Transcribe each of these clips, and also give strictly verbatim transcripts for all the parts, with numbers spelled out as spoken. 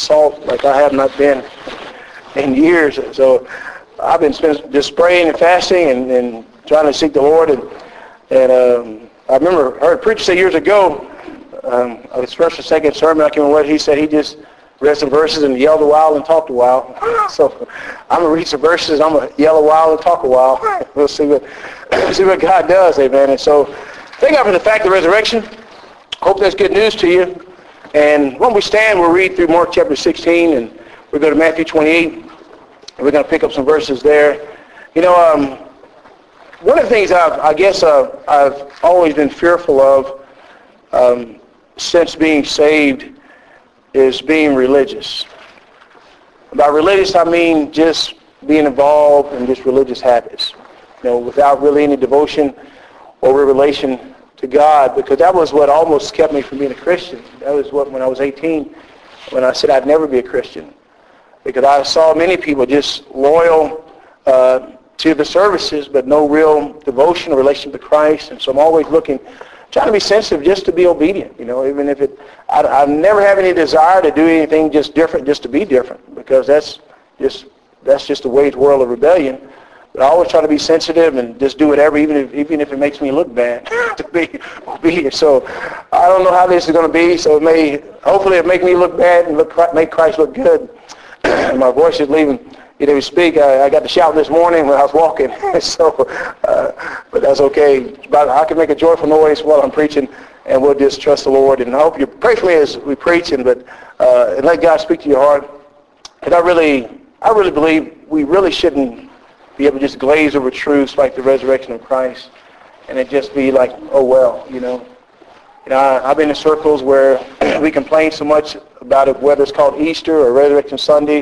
salt like I have not been in years. So I've been just praying and fasting and, and trying to seek the Lord. And, and um, I remember I heard a preacher say years ago, um, his first or second sermon, I can't remember what he said, he just read some verses and yelled a while and talked a while. So I'm going to read some verses, I'm going to yell a while and talk a while. We'll see what see what God does, amen. And so thank God for the fact of the resurrection. Hope that's good news to you. And when we stand, we'll read through Mark chapter sixteen, and we'll go to Matthew twenty-eight, and we're going to pick up some verses there. You know, um, one of the things I've, I guess uh, I've always been fearful of um, since being saved is being religious. By religious, I mean just being involved in just religious habits, you know, without really any devotion or relation to God, because that was what almost kept me from being a Christian. That was what, when I was eighteen, when I said I'd never be a Christian, because I saw many people just loyal uh, to the services, but no real devotion or relation to Christ. And so I'm always looking, trying to be sensitive just to be obedient, you know, even if it, I, I never have any desire to do anything just different, just to be different, because that's just, that's just the wage world of rebellion. But I always try to be sensitive and just do whatever, even if, even if it makes me look bad, to be obedient. So I don't know how this is going to be, so it may, hopefully it make me look bad and look, make Christ look good. My voice is leaving. You know, speak. I, I got to shout this morning when I was walking, so, uh, but that's okay. But I can make a joyful noise while I'm preaching, and we'll just trust the Lord. And I hope you pray for me as we preach, and but uh, and let God speak to your heart. And I really, I really believe we really shouldn't be able to just glaze over truths like the resurrection of Christ, and it just be like, oh well, you know. You know, I, I've been in circles where we complain so much about it, whether it's called Easter or Resurrection Sunday.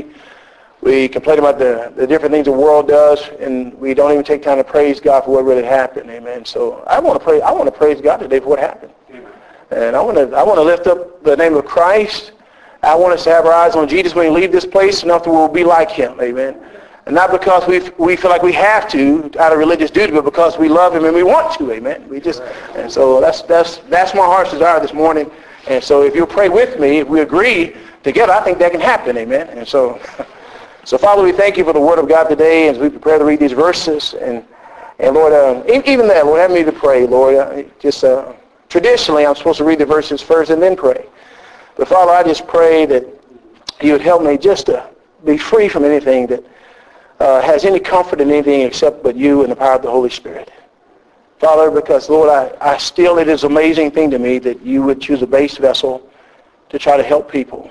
We complain about the, the different things the world does, and we don't even take time to praise God for what really happened. Amen. So I want to pray. I want to praise God today for what happened, Amen. And I want to. I want to lift up the name of Christ. I want us to have our eyes on Jesus when we leave this place, enough that we'll be like Him. Amen. And not because we we feel like we have to out of religious duty, but because we love Him and we want to. Amen. We just. And so that's that's that's my heart's desire this morning. And so if you'll pray with me, if we agree together, I think that can happen. Amen. And so. So, Father, we thank you for the Word of God today as we prepare to read these verses. And, and Lord, uh, even that, Lord, have me to pray, Lord. Uh, just uh, traditionally, I'm supposed to read the verses first and then pray. But, Father, I just pray that you would help me just to be free from anything that uh, has any comfort in anything except but you and the power of the Holy Spirit. Father, because, Lord, I, I still, it is an amazing thing to me that you would choose a base vessel to try to help people.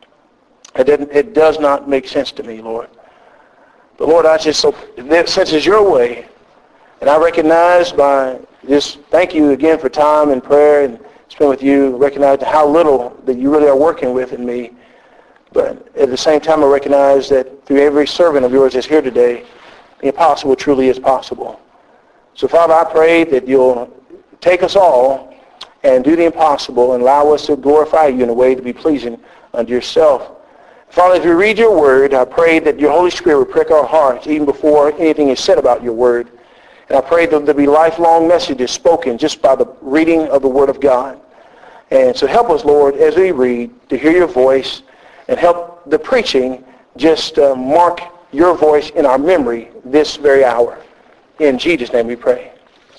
It, didn't, it does not make sense to me, Lord. But, Lord, I just, so, since it's your way, and I recognize by just thank you again for time and prayer and spend with you, recognize how little that you really are working with in me. But at the same time, I recognize that through every servant of yours that's here today, the impossible truly is possible. So, Father, I pray that you'll take us all and do the impossible and allow us to glorify you in a way to be pleasing unto yourself. Father, as we read your word, I pray that your Holy Spirit will prick our hearts even before anything is said about your word. And I pray that there'll be lifelong messages spoken just by the reading of the word of God. And so help us, Lord, as we read, to hear your voice, and help the preaching just uh, mark your voice in our memory this very hour. In Jesus' name we pray.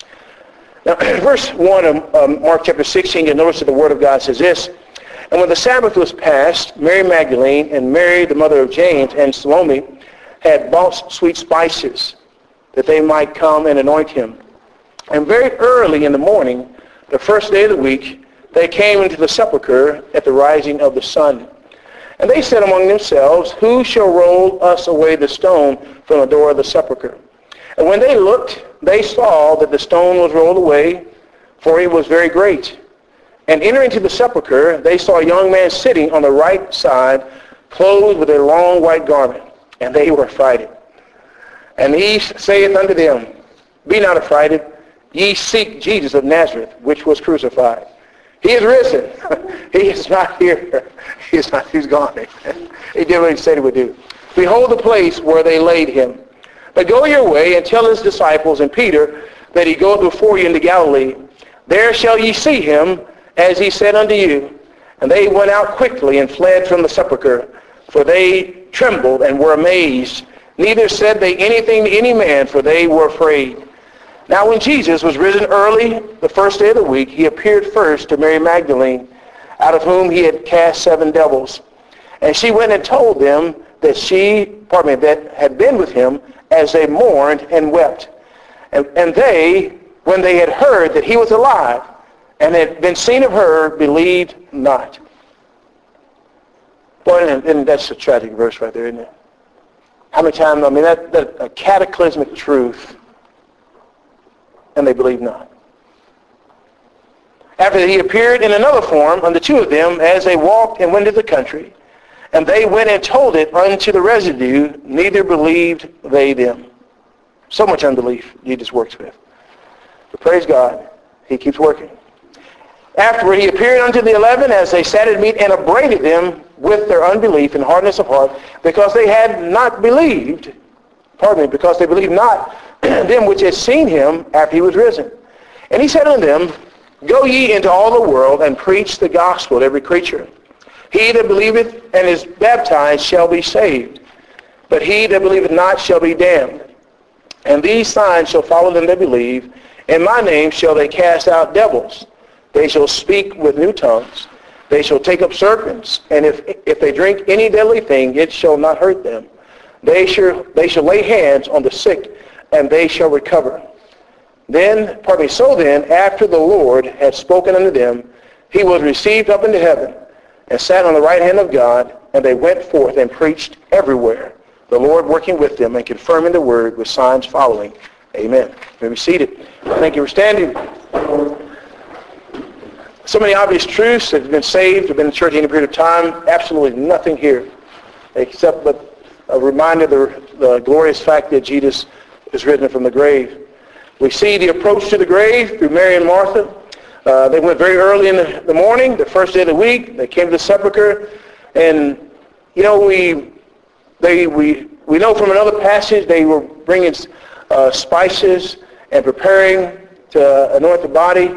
Now, verse one of um, Mark chapter sixteen, you'll notice that the word of God says this: And when the Sabbath was past, Mary Magdalene and Mary, the mother of James, and Salome had bought sweet spices that they might come and anoint him. And very early in the morning, the first day of the week, they came into the sepulchre at the rising of the sun. And they said among themselves, Who shall roll us away the stone from the door of the sepulchre? And when they looked, they saw that the stone was rolled away, for it was very great. And entering into the sepulchre, they saw a young man sitting on the right side, clothed with a long white garment. And they were affrighted. And he saith unto them, Be not affrighted, ye seek Jesus of Nazareth, which was crucified. He is risen. He is not here. He is not, he's gone. He did what he said he would do. Behold the place where they laid him. But go your way and tell his disciples and Peter that he goeth before you into Galilee. There shall ye see him, as he said unto you. And they went out quickly and fled from the sepulchre, for they trembled and were amazed. Neither said they anything to any man, for they were afraid. Now when Jesus was risen early the first day of the week, he appeared first to Mary Magdalene, out of whom he had cast seven devils. And she went and told them that she, pardon me, that had been with him, as they mourned and wept. And, and they, when they had heard that he was alive and had been seen of her, believed not. Boy, and, and that's a tragic verse right there, isn't it? How many times, I mean, that, that a cataclysmic truth, and they believed not. After he appeared in another form unto two of them as they walked and went into the country, and they went and told it unto the residue, neither believed they them. So much unbelief Jesus works with. But praise God, he keeps working. Afterward he appeared unto the eleven as they sat at meat, and upbraided them with their unbelief and hardness of heart, because they had not believed, pardon me, because they believed not them which had seen him after he was risen. And he said unto them, Go ye into all the world, and preach the gospel to every creature. He that believeth and is baptized shall be saved, but he that believeth not shall be damned. And these signs shall follow them that believe. In my name shall they cast out devils. They shall speak with new tongues. They shall take up serpents. And if if they drink any deadly thing, it shall not hurt them. They shall, they shall lay hands on the sick, and they shall recover. Then, pardon me, so then, after the Lord had spoken unto them, he was received up into heaven, and sat on the right hand of God, and they went forth and preached everywhere, the Lord working with them and confirming the word with signs following. Amen. You may be seated. Thank you for standing. So many obvious truths that have been saved, have been in church any period of time. Absolutely nothing here, except but a reminder of the, the glorious fact that Jesus is risen from the grave. We see the approach to the grave through Mary and Martha. Uh, they went very early in the, the morning, the first day of the week. They came to the sepulchre, and you know we they we we know from another passage they were bringing uh, spices and preparing to anoint the body,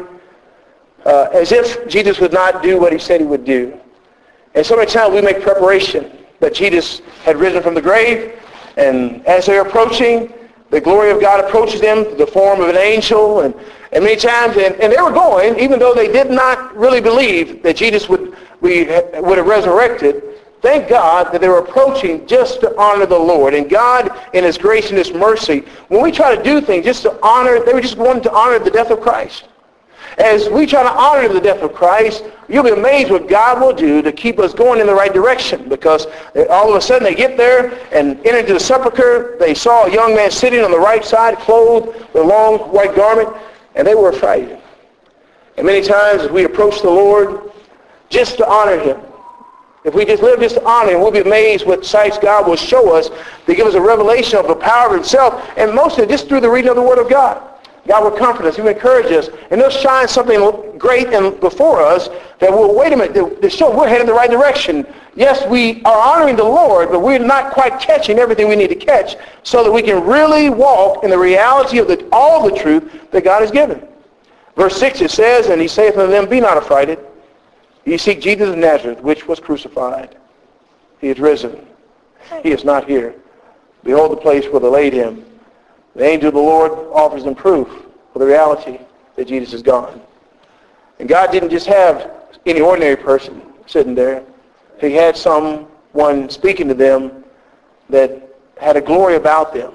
uh, as if Jesus would not do what he said he would do. And so many times we make preparation that Jesus had risen from the grave, and as they're approaching, the glory of God approaches them in the form of an angel, and, and many times, and, and they were going, even though they did not really believe that Jesus would, we, would have resurrected. Thank God that they were approaching just to honor the Lord. And God, in his grace and his mercy, when we try to do things just to honor, they were just wanting to honor the death of Christ. As we try to honor the death of Christ, you'll be amazed what God will do to keep us going in the right direction, because all of a sudden they get there and enter into the sepulchre. They saw a young man sitting on the right side, clothed with a long white garment, and they were afraid. And many times as we approach the Lord just to honor him, if we just live just to honor him, we'll be amazed what sights God will show us to give us a revelation of the power of himself, and mostly just through the reading of the Word of God. God will comfort us. He will encourage us. And he'll shine something great in, before us that will, wait a minute, to show we're heading in the right direction. Yes, we are honoring the Lord, but we're not quite catching everything we need to catch so that we can really walk in the reality of the, all the truth that God has given. Verse six, it says, And he saith unto them, Be not affrighted. Ye seek Jesus of Nazareth, which was crucified. He is risen. He is not here. Behold the place where they laid him. The angel of the Lord offers them proof of the reality that Jesus is gone. And God didn't just have any ordinary person sitting there. He had someone speaking to them that had a glory about them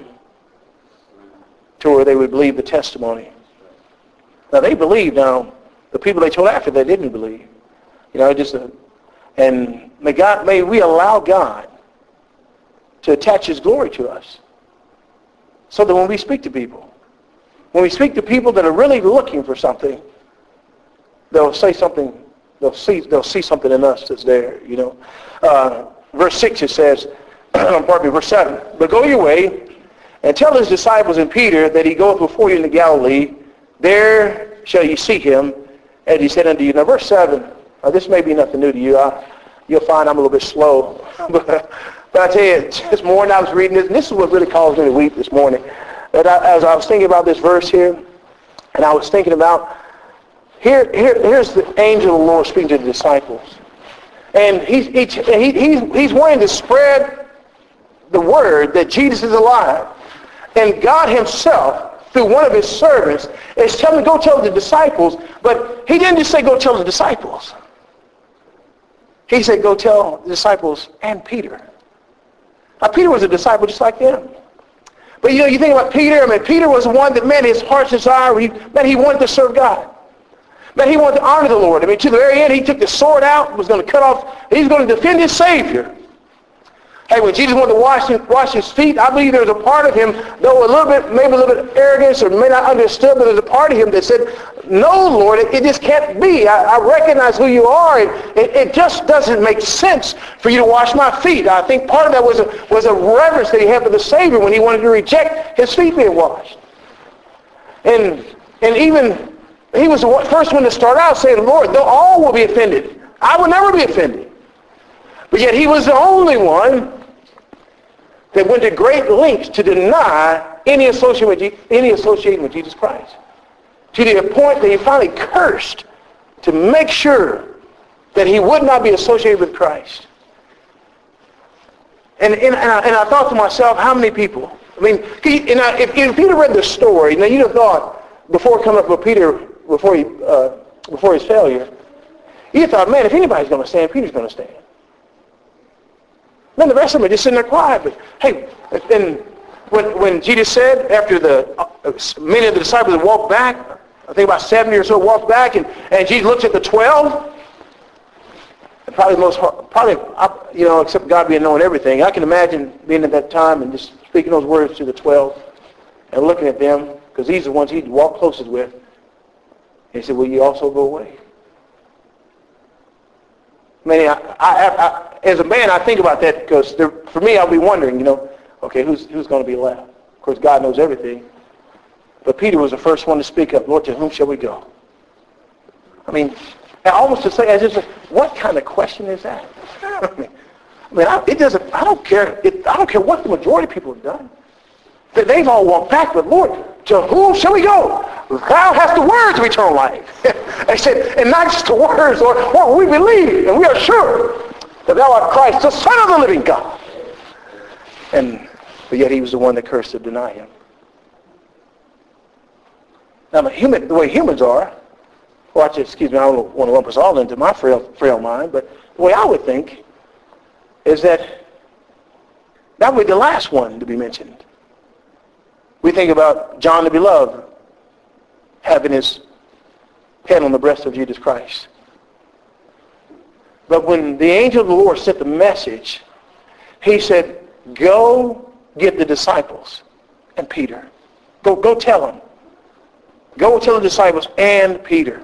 to where they would believe the testimony. Now they believed. Now the people they told after they didn't believe. You know, just a, and may God, may we allow God to attach his glory to us. So that when we speak to people, when we speak to people that are really looking for something, they'll say something, they'll see, they'll see something in us that's there, you know. Uh, verse six, it says, pardon me, verse seven, But go your way, and tell his disciples and Peter that he goeth before you into Galilee. There shall you see him, as he said unto you. Now, verse seven, uh, this may be nothing new to you. I, you'll find I'm a little bit slow. but, But I tell you, this morning I was reading this, and this is what really caused me to weep this morning. That I, as I was thinking about this verse here, and I was thinking about, here, here, here's the angel of the Lord speaking to the disciples. And he's, he, he, he's, he's wanting to spread the word that Jesus is alive. And God himself, through one of his servants, is telling him to go tell the disciples. But he didn't just say go tell the disciples. He said go tell the disciples and Peter. Now Peter was a disciple just like them. But you know, you think about Peter, I mean, Peter was the one that, man, his heart's desire, he, man, he wanted to serve God. Man, he wanted to honor the Lord. I mean, to the very end, he took the sword out, was going to cut off, he's going to defend his Savior. Hey, when Jesus wanted to wash his, wash his feet, I believe there was a part of him, though a little bit, maybe a little bit of arrogance or may not understood, but there's a part of him that said, no, Lord, it, it just can't be. I, I recognize who you are, and it, it just doesn't make sense for you to wash my feet. I think part of that was a, was a reverence that he had for the Savior when he wanted to reject his feet being washed. And, and even, he was the first one to start out saying, Lord, though all will be offended, I will never be offended. But yet he was the only one that went to great lengths to deny any association with, Je- any association with Jesus Christ. To the point that he finally cursed to make sure that he would not be associated with Christ. And, and, and, I, and I thought to myself, how many people? I mean, and I, if, if Peter read the story, now you'd have thought, before coming up with Peter, before, he, uh, before his failure, you thought, man, if anybody's going to stand, Peter's going to stand. Then the rest of them are just sitting there quiet. But hey, then when when Jesus said after the uh, many of the disciples walked back, I think about seventy or so walked back, and, and Jesus looks at the twelve. And probably the most probably you know except God being knowing everything, I can imagine being at that time and just speaking those words to the twelve and looking at them because these are the ones he'd walk closest with. And he said, "Will you also go away?" Man, I, I, I, as a man, I think about that because there, for me, I'll be wondering, you know, okay, who's who's going to be left? Of course, God knows everything. But Peter was the first one to speak up. Lord, to whom shall we go? I mean, almost to say, as if, what kind of question is that? I mean, I mean I, it doesn't. I don't care. It, I don't care what the majority of people have done. That they've all walked back. But Lord, to whom shall we go? Thou hast the words of eternal life. They said, and not just the words, Lord, Lord, we believe and we are sure that thou art Christ, the Son of the living God. And but yet he was the one that cursed to deny him. Now, the, human, the way humans are, watch it, excuse me, I don't want to lump us all into my frail, frail mind, but the way I would think is that that would be the last one to be mentioned. We think about John the Beloved having his head on the breast of Jesus Christ. But when the angel of the Lord sent the message, he said, go get the disciples and Peter. Go, go tell them. Go tell the disciples and Peter.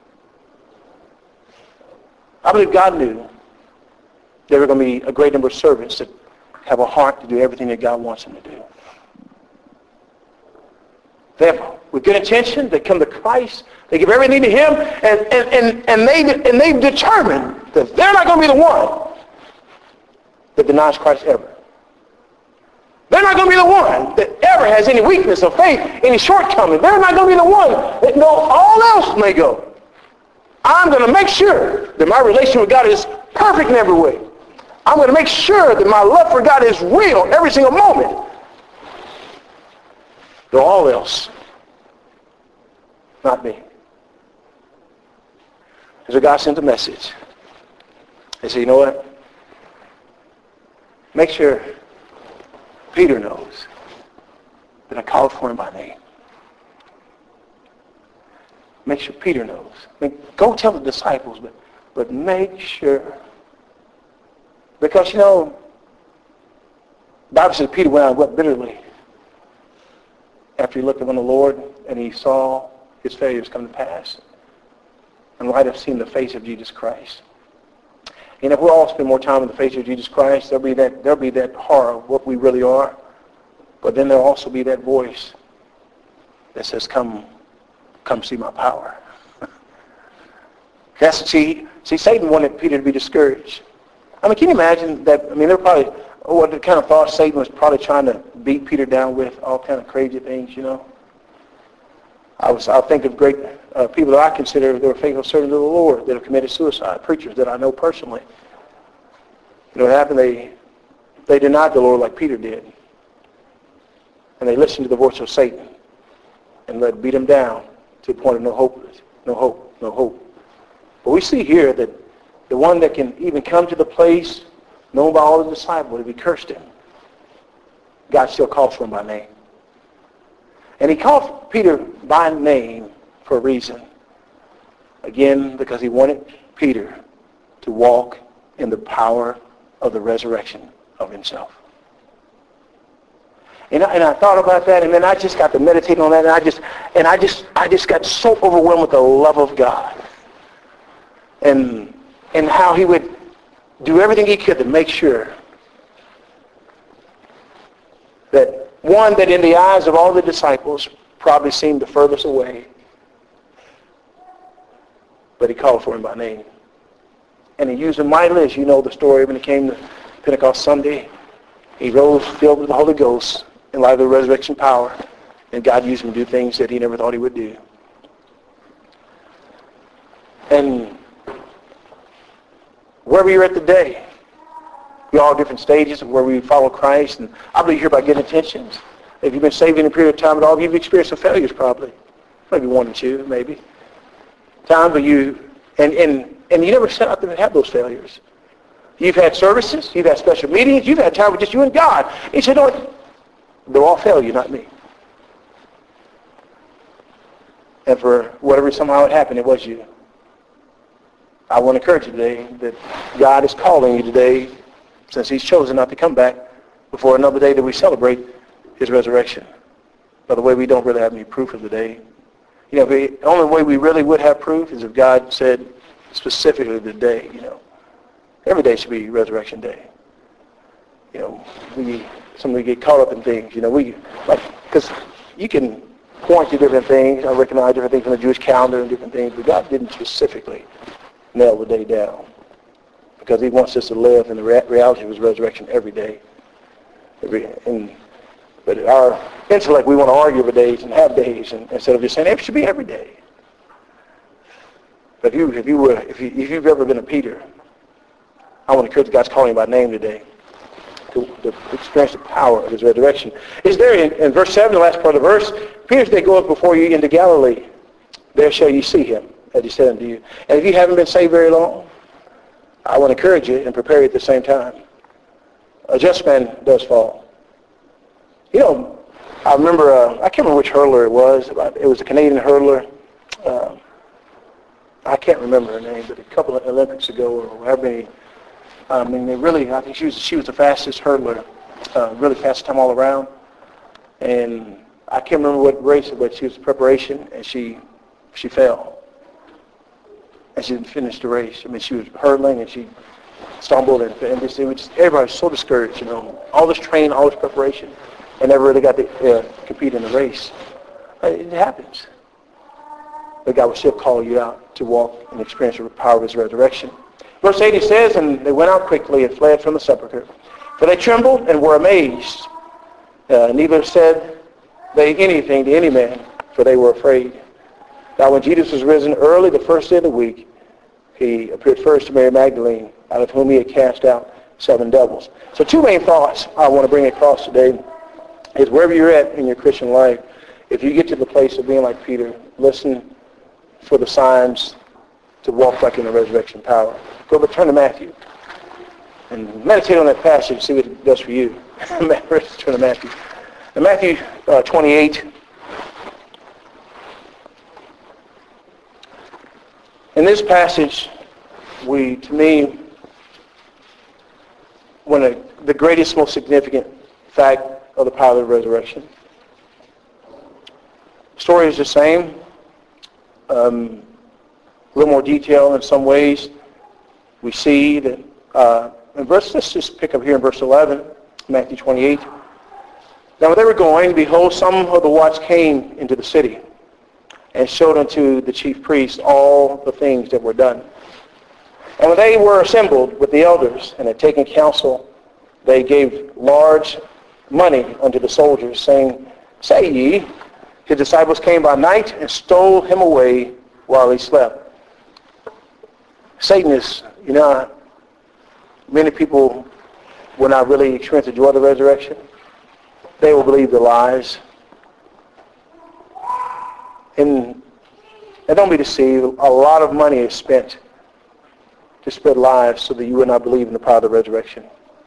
I believe God knew there were going to be a great number of servants that have a heart to do everything that God wants them to do. They have, with good intention, they come to Christ, they give everything to him, and, and, and, and, they, and they've determined that they're not going to be the one that denies Christ ever. They're not going to be the one that ever has any weakness of faith, any shortcoming. They're not going to be the one that no, all else may go. I'm going to make sure that my relationship with God is perfect in every way. I'm going to make sure that my love for God is real every single moment. Though all else, not me. And so God sent a message. He said, you know what? Make sure Peter knows that I called for him by name. Make sure Peter knows. I mean, go tell the disciples, but, but make sure. Because, you know, the Bible says Peter went out and wept bitterly after he looked upon the Lord and he saw his failures come to pass in light of seeing the face of Jesus Christ. And if we all spend more time in the face of Jesus Christ, there'll be that there'll be that horror of what we really are. But then there'll also be that voice that says, "Come, come see my power." That's see, see, Satan wanted Peter to be discouraged. I mean, can you imagine that? I mean, they're probably oh, what the kind of thought Satan was probably trying to beat Peter down with, all kind of crazy things, you know. I was I think of great uh, people that I consider they were faithful servants of the Lord that have committed suicide, preachers that I know personally, You know what happened? They, they denied the Lord like Peter did. And they listened to the voice of Satan and let it beat him down to the point of no hope, no hope, no hope. But we see here that the one that can even come to the place known by all the disciples, if he cursed him, God still calls for him by name. And he called Peter by name for a reason. Again, because he wanted Peter to walk in the power of the resurrection of himself. And I, and I thought about that, and then I just got to meditate on that, and I just and I just I just got so overwhelmed with the love of God, and and how he would do everything he could to make sure that one that in the eyes of all the disciples probably seemed the furthest away, but he called for him by name. And he used him mightily, as you know the story, when it came to Pentecost Sunday. He rose filled with the Holy Ghost in light of the resurrection power, and God used him to do things that he never thought he would do. And wherever you're at today, we're all different stages of where we follow Christ, and I believe you're here by good intentions. If you've been saved in a period of time at all, you've experienced some failures probably. Maybe one or two, maybe. Times where you, and, and, and you never set out to have those failures. You've had services, you've had special meetings, you've had time with just you and God. He said, no, they're all failure, not me. And for whatever somehow it happened, it was you. I want to encourage you today that God is calling you today, since he's chosen not to come back before another day that we celebrate his resurrection. By the way, we don't really have any proof of the day. You know, the only way we really would have proof is if God said specifically the day, you know. Every day should be resurrection day. You know, we somebody get caught up in things, you know, we, like, because you can point to different things, I recognize different things from the Jewish calendar and different things, but God didn't specifically nail the day down, because he wants us to live in the re- reality of his resurrection every day. Every, and, but our intellect, we want to argue over days and have days, and, instead of just saying, it should be every day. But if, you, if, you were, if, you, if you've ever been a Peter, I want to encourage God's calling you by name today to, to experience the power of his resurrection. It's there in, in verse seven, the last part of the verse. Peter said, go up before you into Galilee. There shall you see him, as he said unto you. And if you haven't been saved very long, I want to encourage you and prepare you at the same time. A just man does fall. You know, I remember, uh, I can't remember which hurdler it was. It was a Canadian hurdler. Uh, I can't remember her name, but a couple of Olympics ago, or however many, I mean, they really, I think she was she was the fastest hurdler, uh, really fastest time all around. And I can't remember what race it was. She was in preparation, and she she fell. And she didn't finish the race. I mean, she was hurdling, and she stumbled, and, and just, it was just, everybody was so discouraged, you know. All this training, all this preparation, and never really got to uh, compete in the race. It, it happens. But God will still call you out to walk and experience the power of his resurrection. Verse eight, it says, and they went out quickly and fled from the sepulchre. For they trembled and were amazed. Uh, neither said they anything to any man, for they were afraid. Now when Jesus was risen early the first day of the week, he appeared first to Mary Magdalene, out of whom he had cast out seven devils. So two main thoughts I want to bring across today is wherever you're at in your Christian life, if you get to the place of being like Peter, listen for the signs to walk like in the resurrection power. Go but turn to Matthew and meditate on that passage, see what it does for you. Turn to Matthew. In Matthew uh, twenty-eight, in this passage, we, to me, one of the greatest, most significant fact of the power of the resurrection. The story is the same. Um, a little more detail in some ways. We see that, uh, in verse, let's just pick up here in verse eleven, Matthew twenty-eight. Now when they were going, behold, some of the watch came into the city, and showed unto the chief priests all the things that were done. And when they were assembled with the elders, and had taken counsel, they gave large money unto the soldiers, saying, say ye, his disciples came by night, and stole him away while he slept. Satan is, you know, many people will not really experience the joy of the resurrection. They will believe the lies. And, and don't be deceived. A lot of money is spent to spread lies so that you will not believe in the power of the resurrection.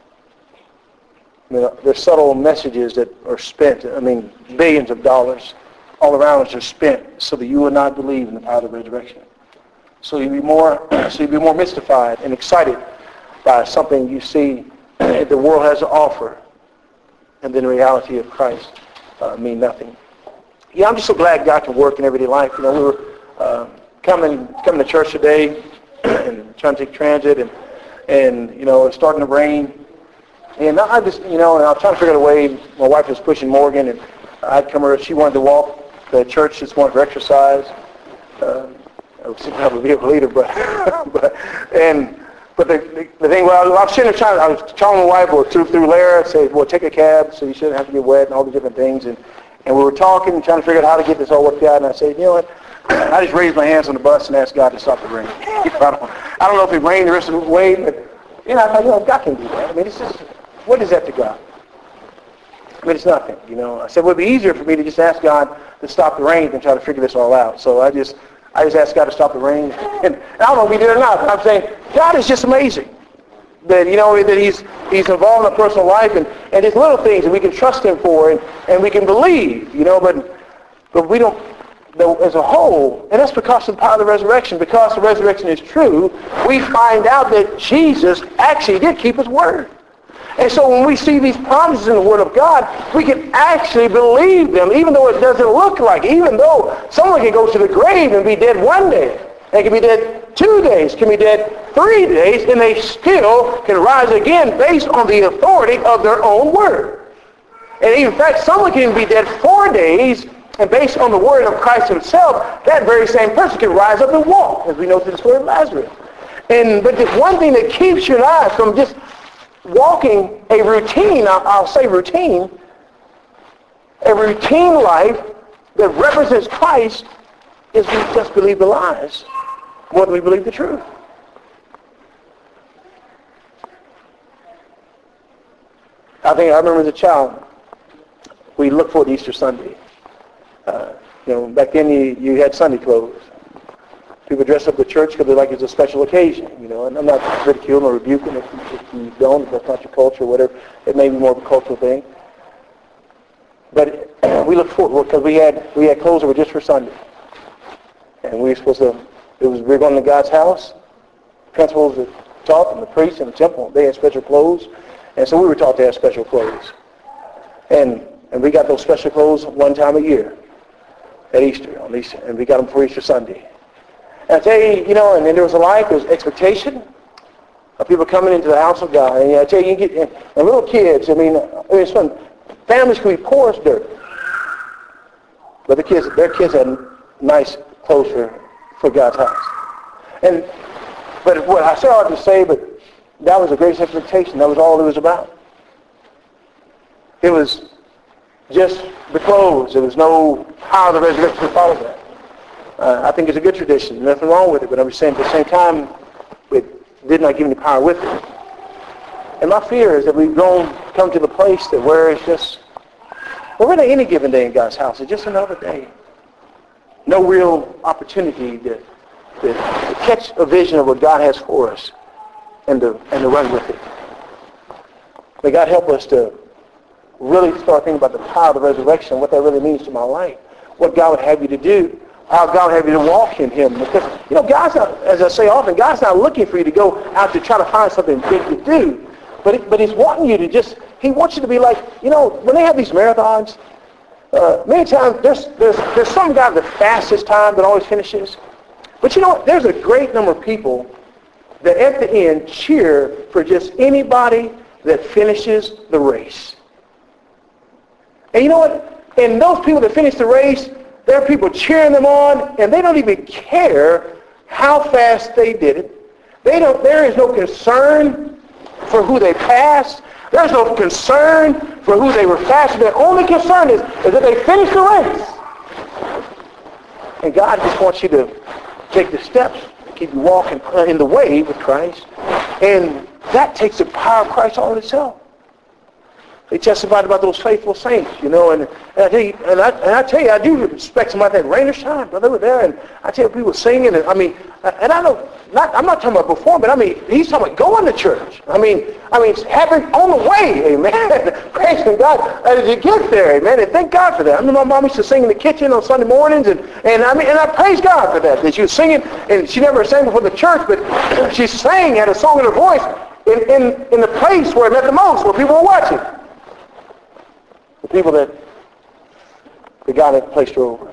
I mean, there's subtle messages that are spent. I mean, billions of dollars all around us are spent so that you will not believe in the power of the resurrection. So you'll be more, so you'll be more mystified and excited by something you see the world has to offer, and then the reality of Christ uh, mean nothing. Yeah, I'm just so glad God can work in everyday life. You know, we were uh, coming coming to church today and trying to take transit, and and you know, it's starting to rain. And I just, you know, and I was trying to figure out a way. My wife was pushing Morgan, and I'd come her. She wanted to walk to church this morning for exercise. Uh, I was sitting up a vehicle leader, but but and but the, the the thing, well, I was sitting there trying. I was telling my wife, well, through through Lara, say, well, take a cab so you shouldn't have to get wet and all these different things. And and we were talking and trying to figure out how to get this all worked out. And I said, you know what? I just raised my hands on the bus and asked God to stop the rain. I don't, I don't know if it rained the rest of the way, but you know, I thought, you know, God can do that. I mean, it's just, what is that to God? I mean, it's nothing, you know. I said, it would be easier for me to just ask God to stop the rain than try to figure this all out. So I just, I just asked God to stop the rain. And I don't know if he did it or not, but I'm saying, God is just amazing. That, you know, that he's he's involved in our personal life, and, and there's little things that we can trust him for, and, and we can believe, you know, but but we don't, as a whole, and that's because of the power of the resurrection. Because the resurrection is true, we find out that Jesus actually did keep his word. And so when we see these promises in the Word of God, we can actually believe them, even though it doesn't look like it. Even though someone can go to the grave and be dead one day, they can be dead two days, can be dead three days, and they still can rise again based on the authority of their own Word. And in fact, someone can be dead four days, and based on the Word of Christ himself, that very same person can rise up and walk, as we know through the story of Lazarus. And but there's one thing that keeps you and I from just walking a routine, I'll say routine, a routine life that represents Christ, is we just believe the lies more than we believe the truth. I think I remember as a child, we looked forward to Easter Sunday. Uh, you know, back then you, you had Sunday clothes. People dress up the church because they like it's a special occasion, you know. And I'm not ridiculing or rebuking if, if you don't, if that's not your culture or whatever. It may be more of a cultural thing. But uh, we look forward because we had we had clothes that were just for Sunday, and we were supposed to. It was we were going to God's house. Principals that taught, and the priests in the temple, they had special clothes, and so we were taught to have special clothes. And and we got those special clothes one time a year at Easter, on Easter, and we got them for Easter Sunday. And I tell you, you know, and then there was a life, there was expectation of people coming into the house of God. And I tell you, you get, and, and little kids, I mean, it's fun. Families can be poor as dirt. But the kids, their kids had nice clothes for, for God's house. And, but what I say all to say, but that was the greatest expectation. That was all it was about. It was just the clothes. There was no power of the resurrection to follow that. Uh, I think it's a good tradition. There's nothing wrong with it. But I'm just saying, at the same time, it did not give any power with it. And my fear is that we've grown, come to the place that where it's just, well, really any given day in God's house, it's just another day. No real opportunity to, to, to catch a vision of what God has for us and to, and to run with it. May God help us to really start thinking about the power of the resurrection, what that really means to my life, what God would have you to do, how God would have you to walk in him. Because, you know, God's not, as I say often, God's not looking for you to go out to try to find something big to do. But, it, but he's wanting you to just, he wants you to be like, you know, when they have these marathons, uh, many times there's, there's, there's some guy the fastest time that always finishes. But you know what? There's a great number of people that at the end cheer for just anybody that finishes the race. And you know what? And those people that finish the race, there are people cheering them on, and they don't even care how fast they did it. They don't. There is no concern for who they passed. There's no concern for who they were faster. Their only concern is, is that they finished the race. And God just wants you to take the steps, keep you walking in the way with Christ, and that takes the power of Christ all in itself. They testified about those faithful saints, you know, and, and I tell you, and I, and I tell you, I do respect somebody that rain or shine, brother. They were there, and I tell you, people singing, and I mean, and I don't, not, I'm not talking about performing, but I mean, he's talking about going to church. I mean, I mean, it's having on the way, amen. Praising God as you get there, amen. And thank God for that. I mean, my mom used to sing in the kitchen on Sunday mornings, and, and I mean, and I praise God for that. That she was singing, and she never sang before the church, but she sang, had a song in her voice in in, in the place where it meant the most, where people were watching. The people that, that God had placed her over.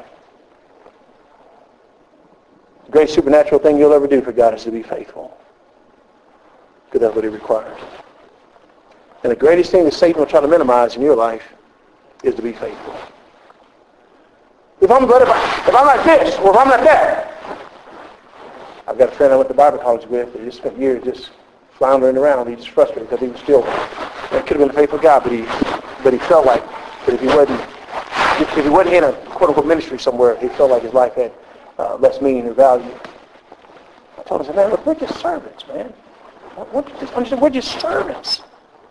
The great supernatural thing you'll ever do for God is to be faithful. Because that's what He requires. And the greatest thing that Satan will try to minimize in your life is to be faithful. If I'm good, if, I, if I'm like this, or if I'm like that. I've got a friend I went to Bible college with that just spent years just floundering around. He was frustrated because he was still, he could have been a faithful guy, but he, but he felt like that if he wasn't, if he wasn't in a quote-unquote ministry somewhere, he felt like his life had uh, less meaning or value. I told him, man, look, we're just servants, man. We're just, we're just servants.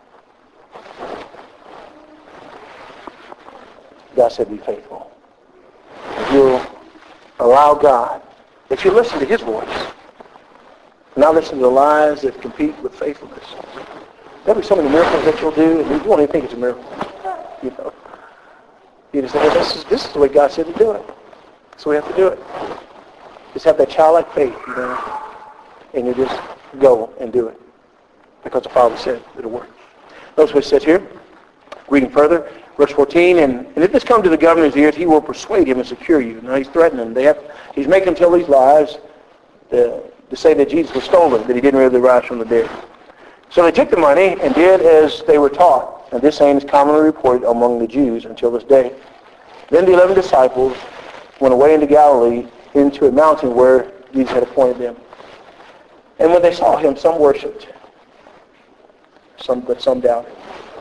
God said, be faithful. If you'll allow God, if you listen to His voice, not listen to the lies that compete with faithfulness, there'll be so many miracles that you'll do, and you won't even think it's a miracle. You know, you just say, hey, this is this is the way God said to do it. So we have to do it. Just have that childlike faith, you know, and you just go and do it because the Father said it'll work. Notice what it says here. Reading further, verse fourteen, and, and if this come to the governor's ears, he will persuade him and secure you. Now he's threatening them. They have, he's making them tell these lies to, to say that Jesus was stolen, that He didn't really rise from the dead. So they took the money and did as they were taught. And this saying is commonly reported among the Jews until this day. Then the eleven disciples went away into Galilee, into a mountain where Jesus had appointed them. And when they saw Him, some worshipped, some, but some doubted.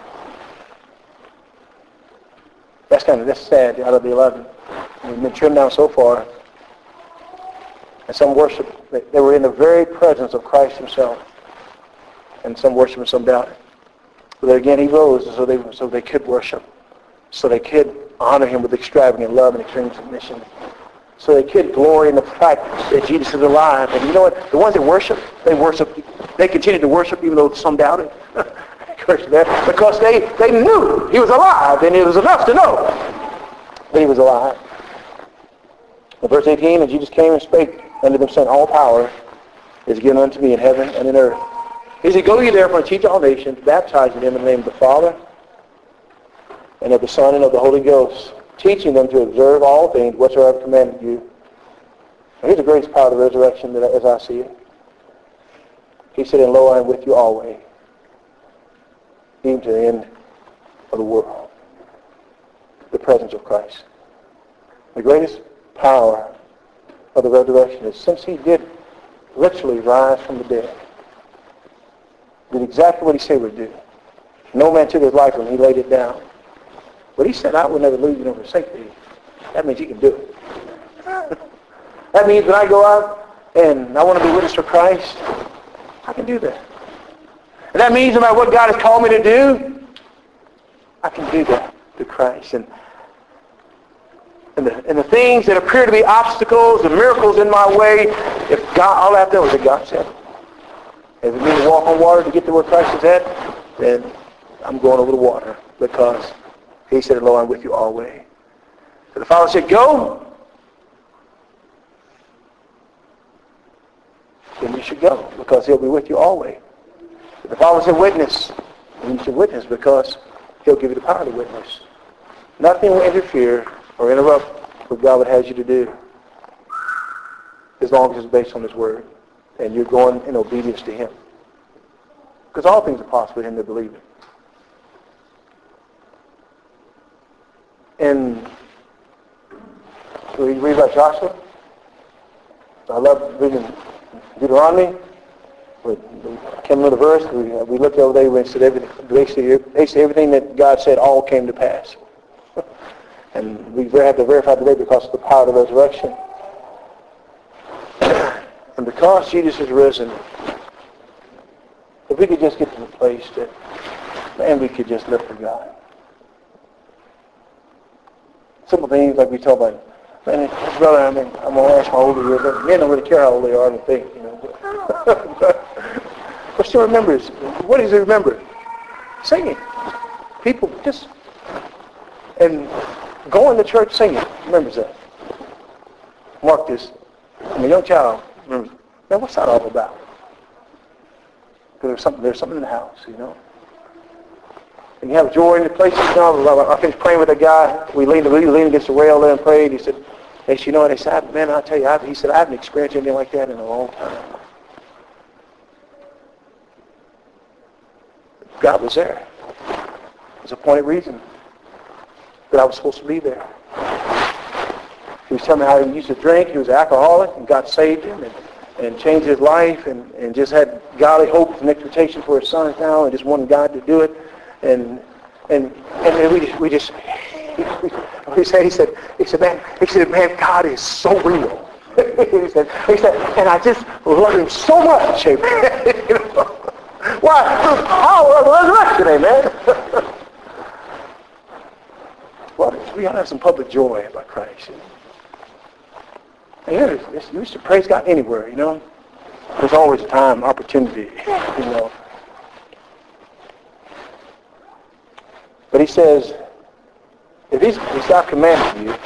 That's kind of that's sad. Out of the eleven, we've been trimmed down so far, and some worshipped. They, they were in the very presence of Christ Himself, and some worshipped and some doubted. But again, He rose so they so they could worship, so they could honor Him with extravagant love and extreme submission, so they could glory in the fact that Jesus is alive. And you know what? The ones that worship, they worship. They continued to worship even though some doubted. Because they, they knew He was alive, and it was enough to know that He was alive. In verse eighteen, and Jesus came and spake unto them, saying, all power is given unto me in heaven and in earth. He said, go ye therefore and teach all nations, baptizing them in the name of the Father, and of the Son, and of the Holy Ghost, teaching them to observe all things whatsoever I have commanded you. And here's the greatest power of the resurrection that, as I see it. He said, and lo, I am with you always, even to the end of the world. The presence of Christ. The greatest power of the resurrection is since He did literally rise from the dead, did exactly what He said He would do. No man took His life from Him. He laid it down. But He said, I will never leave you nor forsake thee. That means He can do it. That means when I go out and I want to be witness for Christ, I can do that. And that means no matter what God has called me to do, I can do that through Christ. And, and, the, and the things that appear to be obstacles, the miracles in my way, if God, all I have to do is that God said it. If it means to walk on water to get to where Christ is at, then I'm going over the water because He said, lo, I'm with you always. So the Father said, go. Then you should go because He'll be with you always. If the Father said, witness, then you should witness because He'll give you the power to witness. Nothing will interfere or interrupt what God would have you to do as long as it's based on His Word. And you're going in obedience to Him. Because all things are possible to him that believe it. And we read about Joshua. I love reading Deuteronomy. We, we can't remember the verse. We, uh, we looked over there and said everything, basically, basically everything that God said all came to pass. And we have to verify today because of the power of the resurrection. And because Jesus is risen, if we could just get to the place that, man, we could just live for God. Simple things like we talk about, man, brother, I mean, I'm going to ask how old he is. Men don't really care how old they are, I don't think, you know. But, but still remembers. What does he remember? Singing. People just, and going to church singing, remembers that. Mark this. I'm a young child, remembers, man, what's that all about? Because there's something, there's something in the house, you know. And you have joy in the places. You know, I finished praying with a guy. We leaned, we leaned against the rail there and prayed. He said, hey, you know what? He said, man, I'll tell you, I've, he said, I haven't experienced anything like that in a long time. God was there. There's a appointed reason that I was supposed to be there. He was telling me how he used to drink. He was an alcoholic, and God saved him and, and changed his life, and, and just had godly hope and expectation for his sons now, and just wanted God to do it. And and and we just we just he said he said he said man he said man God is so real. he said he said and I just love him so much. Amen. You know? Why? Power of the resurrection, amen. Well, we ought to have some public joy about Christ. And you know, you used to praise God anywhere. You know, there's always a time, opportunity. You know. But he says, if he's, he's not commanding you,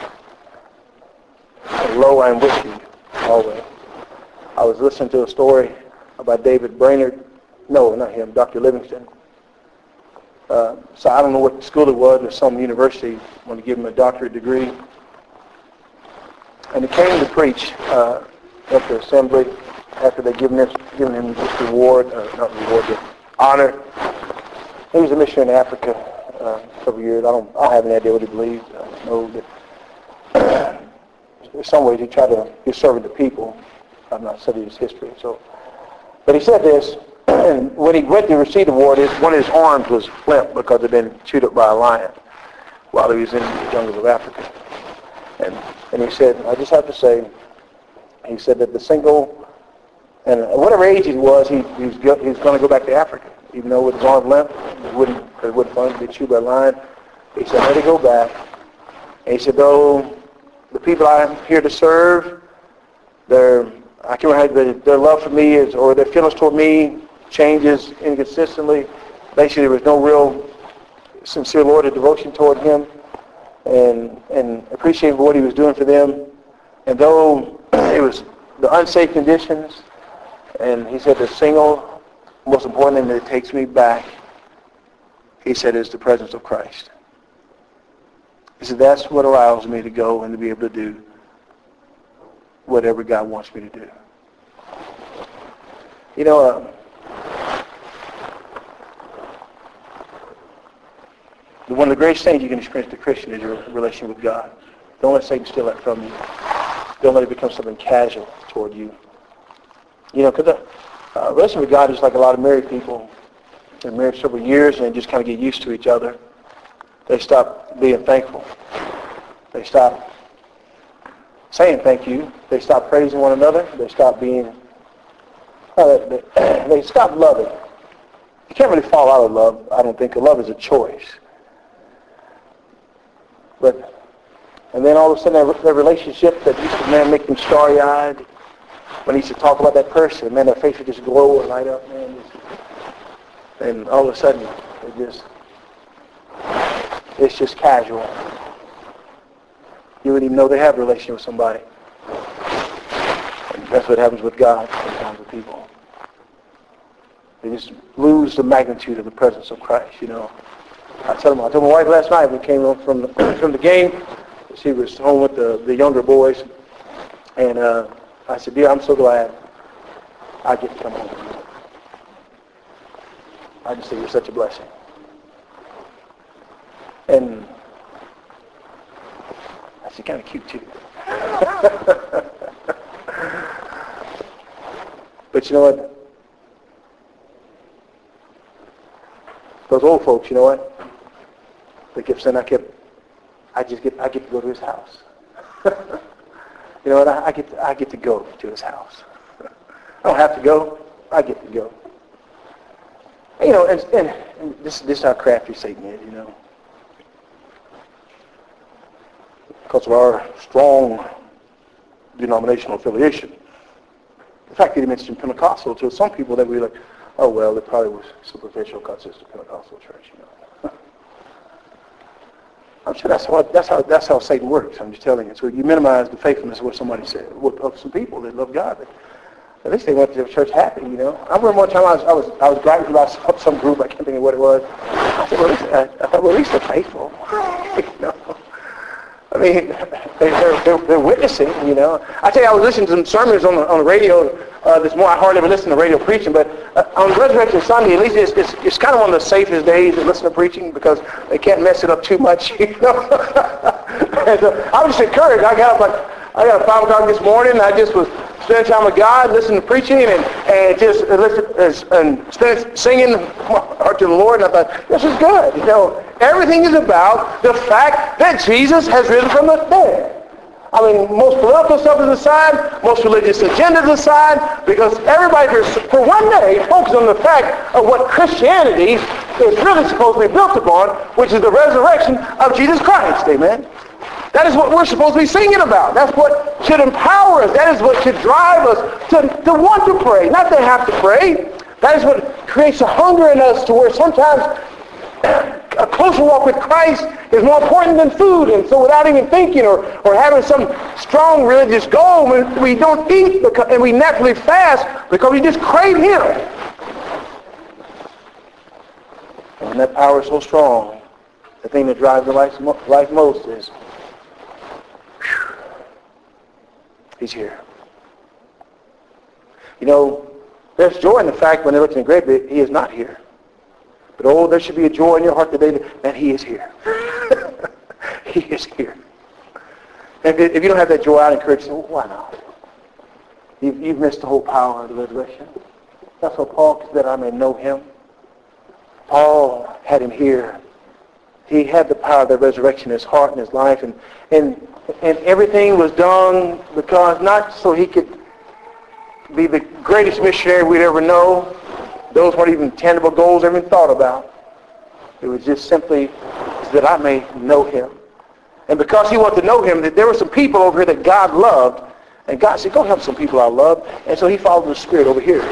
and lo, I am with you always. I was listening to a story about David Brainerd. No, not him, Doctor Livingston. Uh, so I don't know what school it was, or some university wanted to give him a doctorate degree. And he came to preach uh, at the assembly after they'd given, this, given him this reward, uh, not reward, but honor. He was a missionary in Africa uh, several years. I don't, I don't have any idea what he believed. I know that in some ways he tried to be serving the people. I'm not studying his history. So, but he said this, and when he went to receive the award, his, one of his arms was limp because it had been chewed up by a lion while he was in the jungles of Africa. And and he said, I just have to say, he said that the single, and whatever age he was, he, he was, he was going to go back to Africa. Even though with his arm limp, it wouldn't, it wouldn't fun to be chewed by a lion. He said, let it go back. And he said, though the people I'm here to serve, their, I can't remember how, their, their love for me is, or their feelings toward me changes inconsistently. Basically, there was no real sincere loyalty devotion toward him, and and appreciating what he was doing for them. And though it was the unsafe conditions, and he said the single most important thing that takes me back, he said, is the presence of Christ. He said, that's what allows me to go and to be able to do whatever God wants me to do. You know, uh, one of the greatest things you can experience as a Christian is your relation with God. Don't let Satan steal that from you. Don't let it become something casual toward you. You know, because a uh, relation with God is like a lot of married people. They're married several years and they just kind of get used to each other. They stop being thankful. They stop saying thank you. They stop praising one another. They stop being, uh, they, they stop loving. You can't really fall out of love, I don't think. Love is a choice. But, and then all of a sudden that, that relationship that used to, man, make them starry-eyed, when he used to talk about that person, man, their face would just glow and light up, man. And all of a sudden, it just, it's just casual. You wouldn't even know they have a relationship with somebody. And that's what happens with God sometimes with people. They just lose the magnitude of the presence of Christ, you know. I told, him, I told my wife last night when we came home from the, from the game, she was home with the, the younger boys, and uh, I said, dear, I'm so glad I get to come home. I just think you're such a blessing. And I said, kind of cute too. But you know what? Those old folks, you know what? They kept saying, I kept, I just get, I get to go to his house. You know what? I, I get, to, I get to go to his house. I don't have to go. I get to go. You know, and, and, and this, this is how crafty Satan is, you know. Because of our strong denominational affiliation. The fact that he mentioned Pentecostal, to some people that we like, oh, well, it probably was superficial because it's a Pentecostal church, you know. I'm sure that's how, that's how that's how Satan works. I'm just telling you. So you minimize the faithfulness of what somebody said, of some people that love God. But at least they went to the church happy, you know. I remember one time I was I was I was griping about some, some group. I can't think of what it was. I said, well, at least, I, I thought, well, at least they're faithful. You know? I mean, they, they're, they're they're witnessing, you know. I tell you, I was listening to some sermons on the on the radio uh, this morning. I hardly ever listen to radio preaching, but uh, on Resurrection Sunday, at least it's, it's it's kind of one of the safest days to listen to preaching because they can't mess it up too much, you know. And, uh, I was just encouraged. I got up like I got up five o'clock this morning. And I just was spending time with God, listening to preaching, and and just uh, listen, uh, and spending singing heart to the Lord. And I thought, this is good, you know. Everything is about the fact that Jesus has risen from the dead. I mean, most political stuff is aside, most religious agendas aside, because everybody for, for one day focuses on the fact of what Christianity is really supposed to be built upon, which is the resurrection of Jesus Christ. Amen. That is what we're supposed to be singing about. That's what should empower us. That is what should drive us to, to want to pray, not to have to pray. That is what creates a hunger in us to where sometimes a closer walk with Christ is more important than food. And so without even thinking or, or having some strong religious goal, we, we don't eat because, and we naturally fast because we just crave Him. And that power is so strong, the thing that drives the life, life most is, whew, He's here. You know, there's joy in the fact when they look in the grave that He is not here. But oh, there should be a joy in your heart today that He is here. He is here. And if you don't have that joy, I'd encourage you, well, why not? You've, you've missed the whole power of the resurrection. That's what Paul said, that I may know Him. Paul had Him here. He had the power of the resurrection in his heart and his life. And, and, and everything was done because not so he could be the greatest missionary we'd ever know. Those weren't even tangible goals ever thought about. It was just simply that I may know Him. And because he wanted to know Him, that there were some people over here that God loved. And God said, go help some people I love. And so he followed the Spirit over here.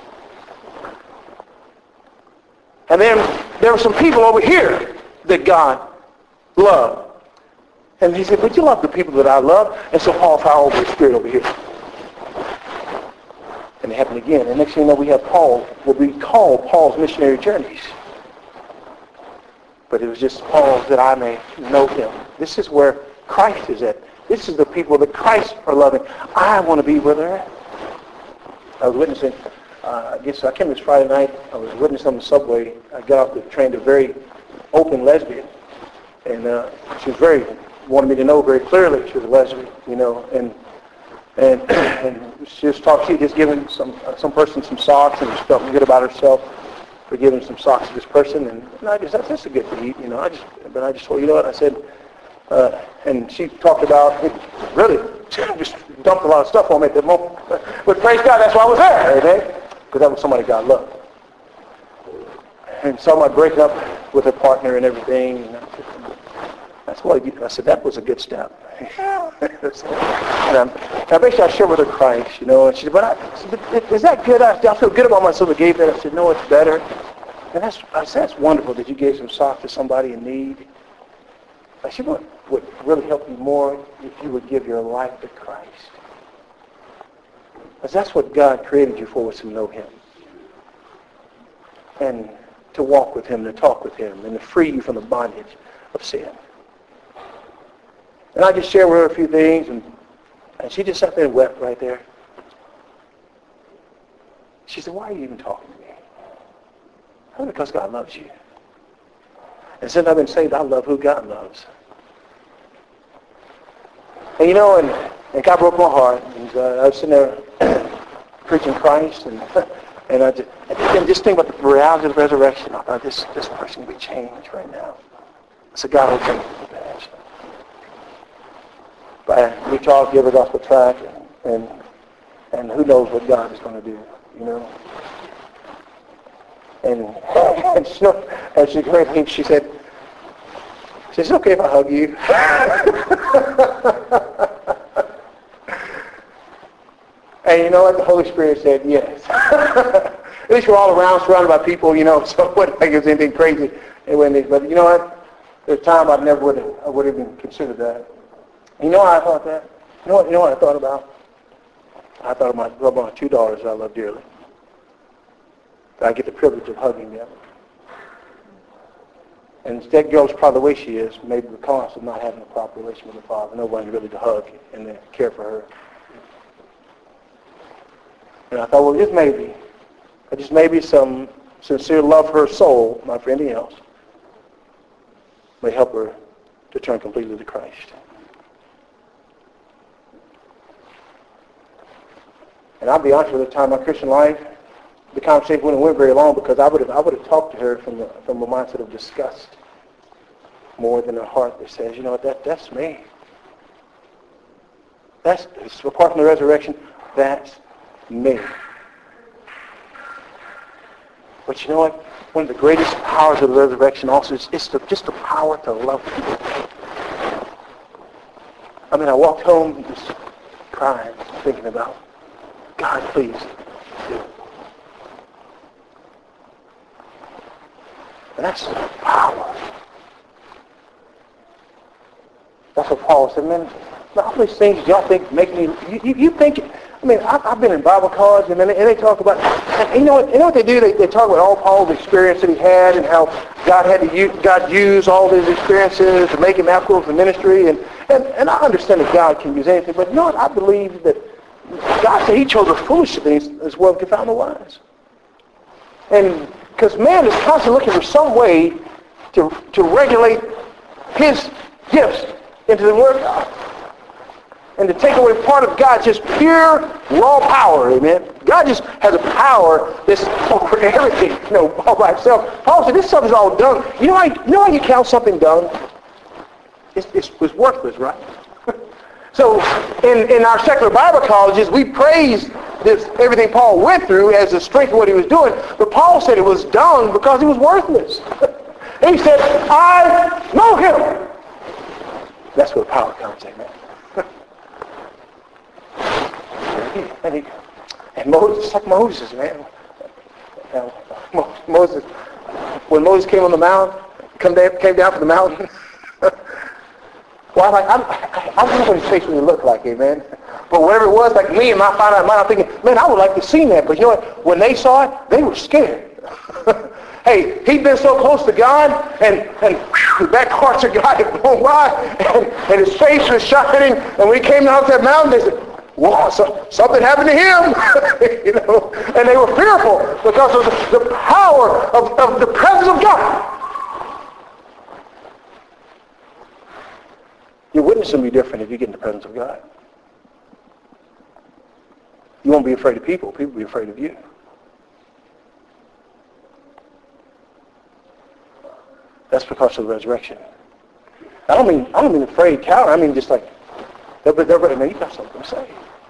And then there were some people over here that God loved. And he said, but you love the people that I love. And so Paul followed the Spirit over here. And it happened again. And next thing you know, we have Paul, what we call Paul's missionary journeys. But it was just Paul's that I may know Him. This is where Christ is at. This is the people that Christ are loving. I want to be where they're at. I was witnessing, uh, I guess I came this Friday night. I was witnessing on the subway. I got off the train to a very open lesbian. And uh, she was very, wanted me to know very clearly she was a lesbian, you know. And And, and she was talking, she had just given some uh, some person some socks, and she felt good about herself for giving some socks to this person. And, and I just, that's, that's a good deed, you know. I just, but I just told you know what I said. Uh, and she talked about, it really, just dumped a lot of stuff on me at the moment. But praise God, that's why I was there, amen? Because that was somebody God loved. And somebody breaking up with her partner and everything. And that's what I said. That was a good step. And um, I basically I shared with her Christ, you know. And she said, "But I, said, is that good? I, I feel good about myself. I gave that." I said, "No, it's better." And that's I said, "That's wonderful that you gave some socks to somebody in need." I said, "What would really help you more if you would give your life to Christ?" Because that's what God created you for, was to know Him and to walk with Him, to talk with Him, and to free you from the bondage of sin. And I just shared with her a few things, and, and she just sat there and wept right there. She said, "Why are you even talking to me?" I said, "Because God loves you. And since I've been saved, I love who God loves." And you know, and, and God broke my heart. And uh, I was sitting there preaching Christ, and and I just, and just think about the reality of the resurrection. I thought, this, this person can be changed right now. So God will change the past. But we talk, give a gospel track, and, and and who knows what God is going to do, you know. And, and, she, and she, she said, she said, "Is it okay if I hug you?" And you know what? The Holy Spirit said, yes. At least we're all around, surrounded by people, you know, so it wasn't like it was anything crazy. It wasn't, but you know what? There's a time I never would have, I would have even considered that. You know how I thought that? You know what, you know what I thought about? I thought of my, about my two daughters I love dearly. That I get the privilege of hugging them. And that girl's probably the way she is, maybe because of not having a proper relationship with her father. Nobody really to hug and to care for her. And I thought, well, just maybe, just maybe some sincere love for her soul, not for anything else, may help her to turn completely to Christ. And I'll be honest with you, at the time of my Christian life, the conversation wouldn't went very long because I would have I would have talked to her from a, from a mindset of disgust more than a heart that says, you know what, that that's me. That's apart from the resurrection, that's me. But you know what? One of the greatest powers of the resurrection also is it's the, just the power to love people. I mean, I walked home just crying, thinking about, God, please do it. And that's power. That's what Paul said, man, all these things y'all think make me, you, you, you think, I mean, I, I've been in Bible college, and, and they talk about, and you know what, you know what they do? They, they talk about all Paul's experience that he had and how God had to use, God used all these experiences to make him equal to ministry. And, and, and I understand that God can use anything, but you know what? I believe that God said he chose the foolish things as well to confound the wise. And because man is constantly looking for some way to, to regulate his gifts into the Word of God. And to take away part of God's just pure, raw power, amen. God just has a power that's over everything, you know, all by himself. Paul said, this stuff is all done. You know how you, you, know how you count something done? It's, it's, it's worthless, right? So in, in our secular Bible colleges, we praise this, everything Paul went through as the strength of what he was doing. But Paul said it was done because he was worthless. He said, I know him. That's where the power comes, amen. And, he, and Moses, just like Moses, man. Moses, when Moses came on the mountain, come down, came down from the mountain. Well, like, I'm, I, I don't know what his face really looked like, amen. But whatever it was, like me in my finite mind, I'm thinking, man, I would like to see that. But you know what? When they saw it, they were scared. Hey, he'd been so close to God, and, and whew, the back parts of God had blown by, and, and his face was shining. And when he came down that mountain, they said, wow, so, something happened to him. You know, and they were fearful because of the, the power of, of the presence of God. Your witness will be different if you get in the presence of God. You won't be afraid of people. People will be afraid of you. That's because of the resurrection. I don't mean I don't mean afraid, coward. I mean just like they're they're ready. Man, you got something to say.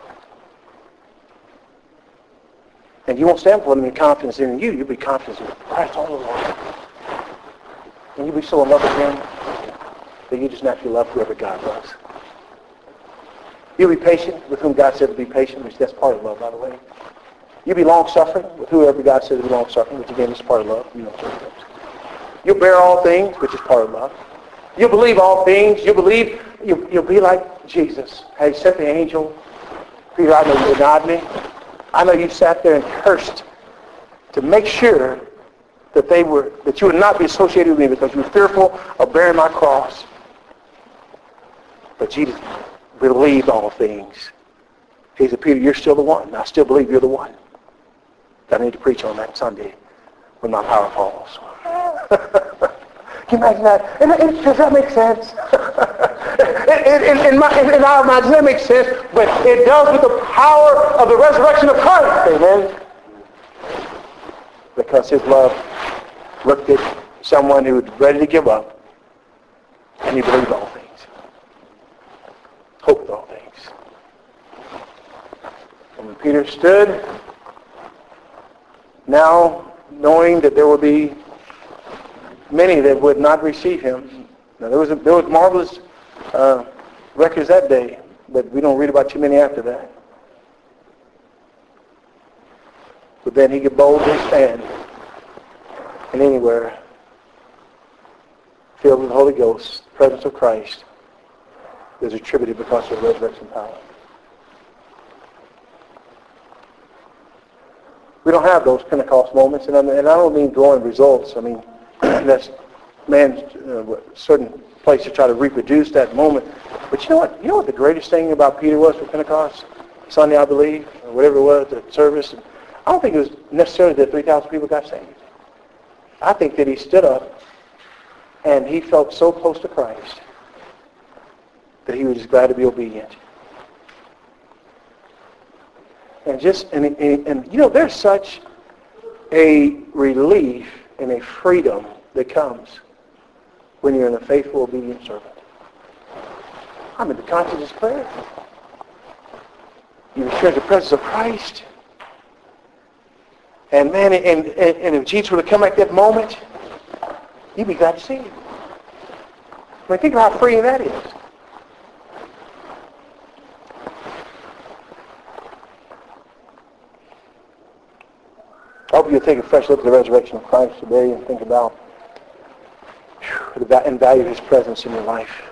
And you won't stand for them in confidence in you. You'll be confident in Christ all along. And you'll be so in love with him that you just naturally love whoever God loves. You'll be patient with whom God said to be patient, which that's part of love, by the way. You'll be long-suffering with whoever God said to be long-suffering, which again is part of love. You know what it is. You'll bear all things, which is part of love. You'll believe all things. You'll believe, you'll, you'll be like Jesus. Hey, sent the angel. Peter, I know you denied me. I know you sat there and cursed to make sure that they were, that you would not be associated with me because you were fearful of bearing my cross. But Jesus believed all things. He said, Peter, you're still the one. I still believe you're the one. I need to preach on that Sunday when my power falls. Can you imagine that? And, and, does that make sense? in, in, in, my, in, in our minds, does that make sense? But it does with the power of the resurrection of Christ. Amen. Because his love looked at someone who was ready to give up, and he believed all things. Hoped all things. And when Peter stood, now knowing that there would be many that would not receive him. Now, there was a, there was marvelous uh, records that day, but we don't read about too many after that. But then he could boldly stand and anywhere, filled with the Holy Ghost, the presence of Christ, is attributed because of resurrection power. We don't have those Pentecost moments, and I, mean, and I don't mean drawing results. I mean, that's man's uh, certain place to try to reproduce that moment. But you know what? You know what the greatest thing about Peter was for Pentecost Sunday, I believe, or whatever it was, the service. I don't think it was necessarily that three thousand people got saved. I think that he stood up and he felt so close to Christ that he was just glad to be obedient. And just, and, and, and you know, there's such a relief and a freedom that comes when you're in a faithful, obedient servant. I'm in the conscience is clear. You experience the presence of Christ. And man, and, and, and if Jesus were to come at that moment, you'd be glad to see him. I mean, think of how freeing that is. I hope you'll take a fresh look at the resurrection of Christ today and think about and value his presence in your life.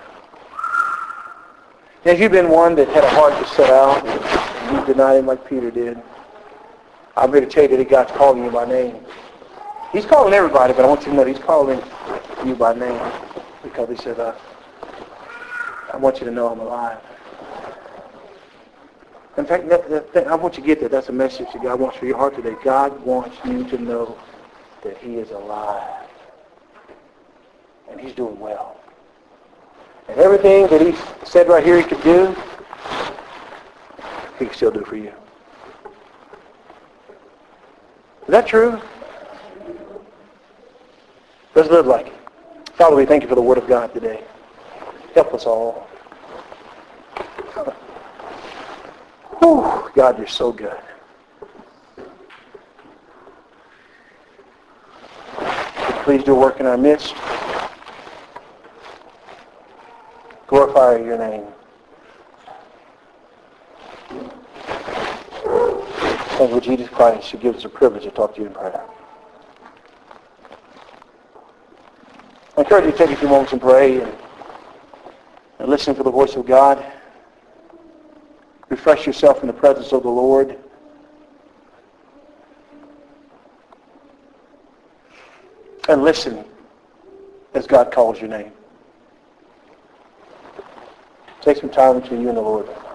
And if you've been one that had a heart to set out and you denied him like Peter did, I'm here to tell you that God's calling you by name. He's calling everybody, but I want you to know he's calling you by name because he said, uh, I want you to know I'm alive. In fact, that, that, that, I want you to get that. That's a message that God wants for your heart today. God wants you to know that he is alive. And he's doing well. And everything that he said right here he could do, he can still do for you. Is that true? Let's live like it. Father, we thank you for the Word of God today. Help us all. Whew, God, you're so good. Please do work in our midst. Glorify your name. Thank you, Jesus Christ, who gives us a privilege to talk to you in prayer. I encourage you to take a few moments and pray and, and listen for the voice of God. Refresh yourself in the presence of the Lord. And listen as God calls your name. Take some time between you and the Lord.